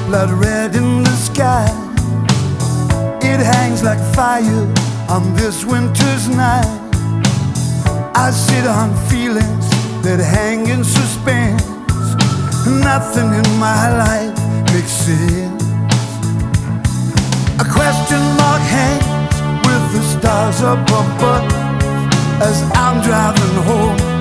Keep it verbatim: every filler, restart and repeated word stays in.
blood red in the sky. It hangs like fire on this winter's night. I sit on feelings that hang in suspense. Nothing in my life makes sense. A question mark hangs with the stars up above as I'm driving home